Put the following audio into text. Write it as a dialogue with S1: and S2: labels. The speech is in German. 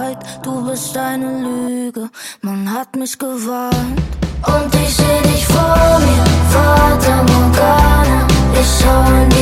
S1: Wahrheit, du bist eine Lüge, man hat mich gewarnt. Und ich seh dich vor mir, Fata Morgana, ich schau in die